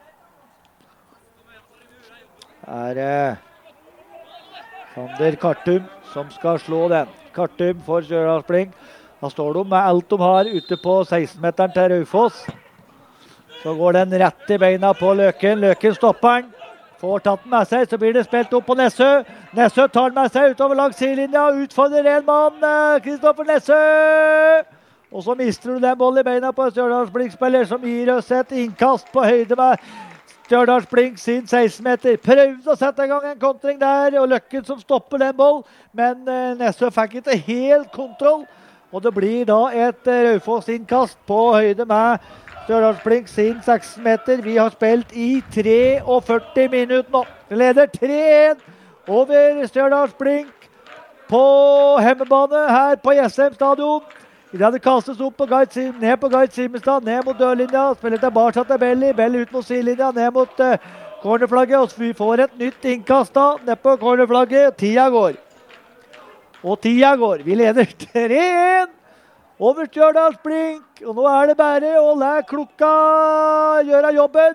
Sander Kartum som skal slå den. Kartum for Stjørdals Blink. Da står de med alt de har ute på 16-meteren til Raufoss. Så går den rett i beina på Løken. Løken stopper den. Får tatt den med seg, så blir det spilt opp på Nessø. Nessø tar den med seg utover langs sidelinja. Utfordrer en mann, Kristoffer Nessø. Og så mister du den bollen i beina på Stjørdals Blink-spiller, som gir oss et innkast på høyde med Stjørdals Blink sin 16-meter. Prøvde å sette i gang en kontring der, og Løkken som stopper den bollen. Men Nessø fikk ikke helt kontroll. Og det blir da et Raufoss-innkast på høyde med Stjørdals-Blink sin 16 meter. Vi har spilt i 43 minutter nå. Vi leder 3-1 over Stjørdals-Blink på hjemmebane her på Jessheim stadion. I det kastes opp på ned på Gard Simenstad, ned mot dørlinja, spiller tilbake til Belly, Belly ut mot sidelinja, ned mot cornerflagget, og vi får et nytt innkast da, ned på cornerflagget, tida går. Og tida går, vi leder 3-1 over Stjørdals-Blink, og nå det bare å la klokka gjøre jobben.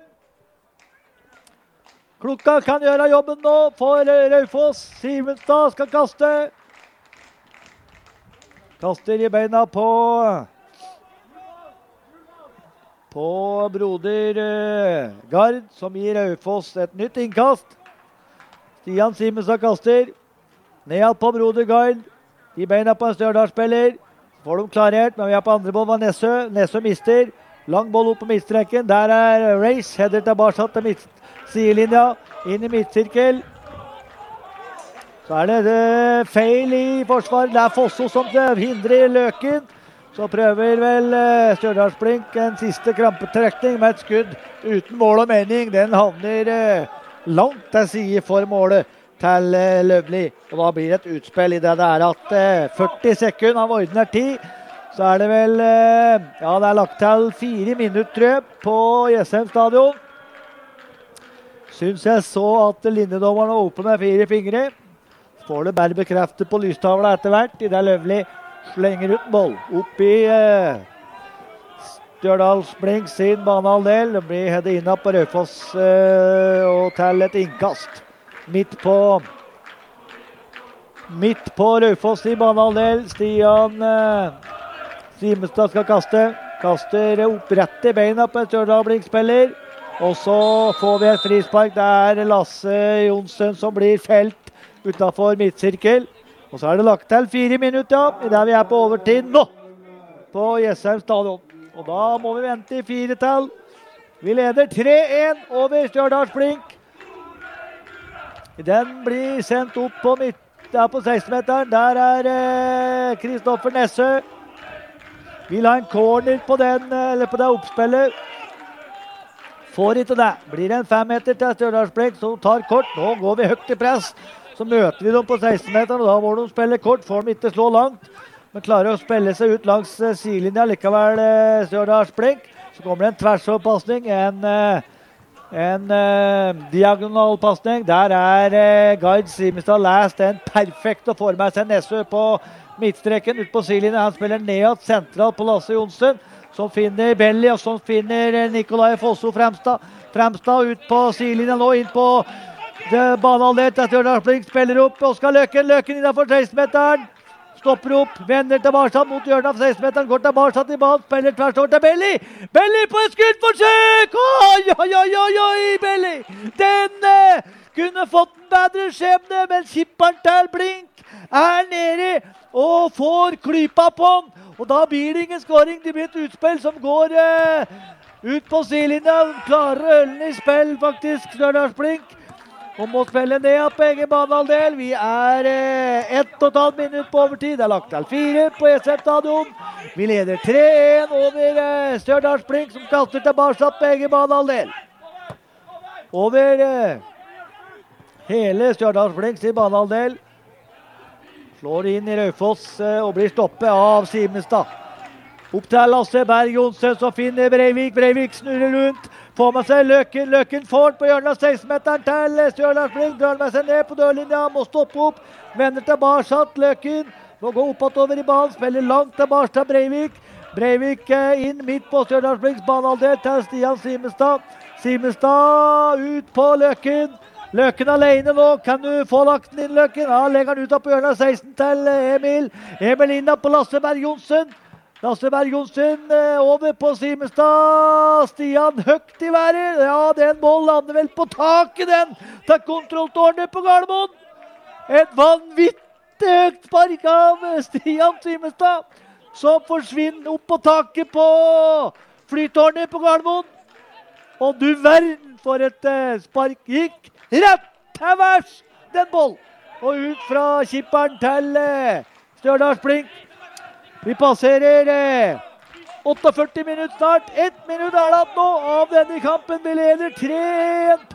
Klokka kan gjøre jobben nå for Raufoss, Simenstad skal kaste. Kaster i beina på broder Gard, som gir Raufoss et nytt innkast. Stian Simenstad kaster. Ned på broder Gard. I beina på en Stjørdals-spiller. Får de klarert, men vi på andre boll var Nessø. Nessø mister. Lang boll opp på midtstreken. Der Race. Header tilbake til sidelinja. Inn i midtsirkel. Så det feil i forsvar. Det Fosso som hindrer Løken. Så prøver vel Stjørdals-Blink en siste krampetrekning med et skudd uten mål og mening. Den havner langt til side for målet til Løvli. Og da blir det et utspill i det at 40 sekunder av ordinær tid. Så det vel, ja det lagt til 4 minutter på Jessheim stadion. Synes jeg så at linjedommerne var oppe med 4 fingre. Får det bare bekreftet på lystavla etter hvert, i det Løvli slenger ut boll. Opp i Stjørdals-Blink sin banehalvdel. Det blir hedet inn på Raufoss og til et innkast. Midt på Raufoss i banehalvdel. Stian Simenstad skal kaste. Kaster opp rett i beina på en Stjørdals-Blink-spiller. Og så får vi et frispark. Det Lasse Jonsen som blir felt utenfor midtsirkel. Og så det lagt til 4 minutter, i det vi på overtid nå, på Jessheim stadion. Og da må vi vente i 4 til. Vi leder 3-1 over Stjørdals-Blink. Den blir sendt opp på 16-meteren. Der Kristoffer Nessø. Vil ha en corner på på det oppspillet. Får ikke det. Blir det en 5 meter til Stjørdals-Blink som tar kort. Nå går vi høyt i press. Så møter vi dem på 16-meteren, og da må de spille kort. Får de ikke slå langt, men klarer å spille seg ut langs sidelinja likevel Stjørdals-Blink. Så kommer det en tversoverpassning, en diagonalpassning. Der Gard Simenstad lest en perfekt og får med seg Nessø på midtstreken ut på sidelinja. Han spiller nedad sentralt på Lasse Jonsen, som finner Belly, og som finner Nikolai Fosso Fremstad. Fremstad ut på sidelinja nå, inn på banehalvdel til Stjørdals-Blink, spiller opp Oskar Løken innenfor 16-meteren, stopper opp, vender tilbake mot hjørnet av 16-meteren, går tilbake til banen, spiller tvers over til Belly på et skuddforsøk, oi, Belly, den kunne fått en bedre skjebne, men kipperen til Blink nede og får klypa på den, og da blir det ingen skåring, det blir et utspill som går ut på sidelinja, klarer ølene i spill faktisk, Stjørdals-Blink. Og må spille ned på egen banehalvdel. Vi 1,5 minutt på overtid. Det lagt til 4 på Jessheim stadion. Vi leder 3-1 over Stjørdals-Blink, som kaster tilbake på egen banehalvdel. Over hele Stjørdals-Blink sin banehalvdel. Slår inn i Raufoss og blir stoppet av Simenstad. Opp til Lasse Berg Jonsen, som finner Breivik. Breivik snurrer rundt. Får med seg Løken. Løken får på hjørnet av 16-meteren til Stjørdals-Blink. Drar med seg ned på dørlinja. Må stoppe opp. Vender tilbake. Løken må gå oppåt over i banen. Spiller langt tilbake til Breivik. Breivik inn midt på Stjørdals-Blinks banehalvdel til Stian Simenstad. Simenstad ut på Løken. Løken alene nå. Kan du få lagt den inn, Løken? Ja, legger den ut på hjørnet av 16 til Emil. Emil inn på Lasse Berg Jonsen. Lasse Berg Jonsen over på Simenstad. Stian høgt i været. Ja, den mål lander vel på taket, den. Ta kontrolltårnet på Gardermoen. Et vanvittig høgt spark av Stian Simenstad, som forsvinner opp på taket på flytårnet på Gardermoen. Og du verden for et spark. Gikk rett til værs, den boll. Og ut fra kipperen til Stjørdals-Blink. Vi passerer 48 minutter snart. 1 minutt er det nå av denne kampen. Vi leder 3-1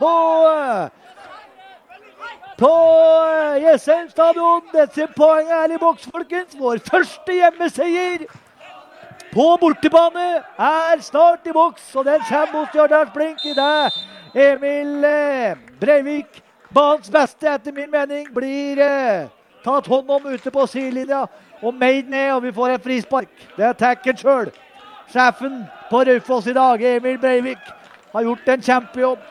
på Jessheim stadion. Dette poenget er i boks, folkens. Vår første hjemmeseier på bortebane er snart i boks, og den kommer hos Stjørdals Blink i det. Emil Breivik, banens beste etter min mening, blir tatt hånd om ute på sidelinja og meid ned, og vi får en frispark. Det er tacken selv. Sjefen på Raufoss i dag, Emil Breivik, har gjort en kjempejobb.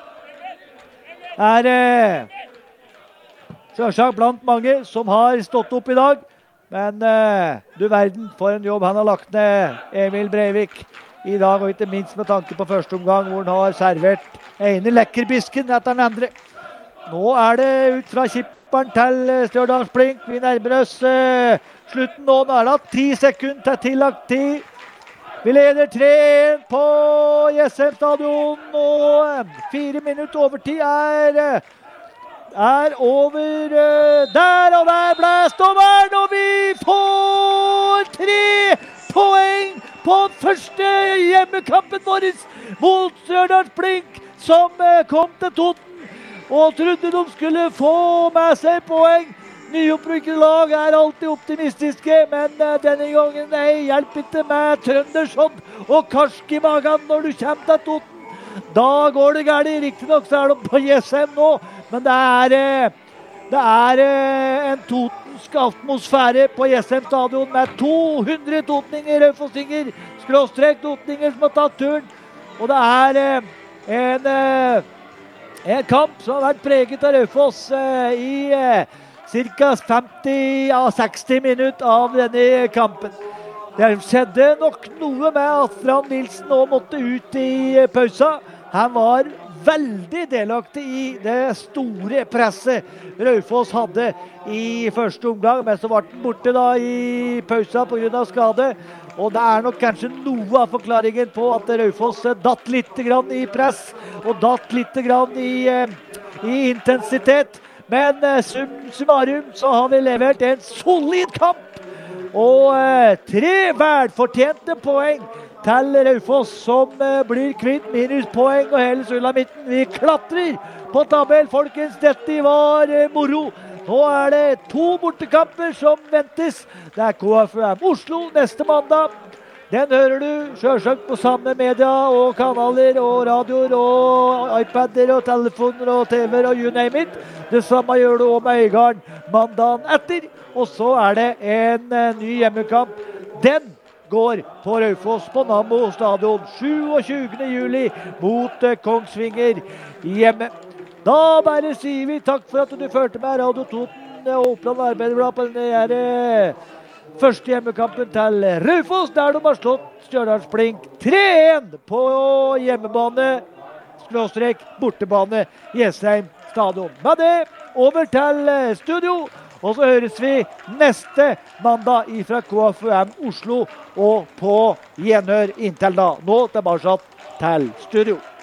Selvsagt blant mange som har stått opp i dag, men du verden for en jobb han har lagt ned, Emil Breivik, i dag, og ikke minst med tanke på første omgang, hvor han har servert ene lekkerbisken etter den andre. Nå er det ut fra kipperen til Stjørdals Blink. Vi nærmer oss slutten nå. Nå er det 10 sekunder til tillagt tid. Vi leder 3-1 på Jessheim stadion, og 4 minutter overtid er over der, og der blæs dommeren, og vi får 3 poeng på første hjemmekampen vår mot Stjørdals Blink, som kom til Toten og trodde de skulle få med seg poeng. Nyopprykkede lag er alltid optimistiske, men denne gangen hjelper ikke med trøndersodd og karsk i magen når du kommer til Toten. Da går det galt. Riktig nok så er de på Jessheim nå, men det er en totensk atmosfære på Jessheim stadion med 200 totninger, raufossinger, /totninger som har tatt turen. Og det er en kamp som har vært preget av Raufoss i ca. 50-60 minutter av denne kampen. Det skjedde nok noe med at Strand Nilsen nå måtte ut i pausa. Han var veldig delaktig i det store presset Raufoss hadde i første omgang, men så var den borte da i pausa på grunn av skade. Og det er nok kanskje noe av forklaringen på at Raufoss datt litt grann i press og datt litt grann i intensitet. Men summarum så har vi levert en solid kamp. Og 3 velfortjente poeng til Raufoss, som blir kvitt minuspoeng og hele sulamitten. Vi klatrer på tabell, folkens. Dette var moro. Nå er det 2 bortekamper som ventes. Det er KFUM Oslo neste mandag. Den hører du selvsagt på samme media og kanaler og radioer og iPader og telefoner og TV-er og you name it. Det samme gjør du også med Øygarden mandagen etter. Og så er det en ny hjemmekamp. Den går på Raufoss på Nammo stadion 27. juli mot Kongsvinger hjemme. Da bare sier vi takk for at du førte med Radio Toten og Oppland Arbeiderblad på denne første hjemmekampen til Raufoss, der de har slått Stjørdals Blink 3-1 på hjemmebane, /bortebane, Jessheim stadion. Med det, over til studio, og så høres vi neste mandag fra KFUM Oslo og på gjenhør inntil da. Nå tilbake til studio.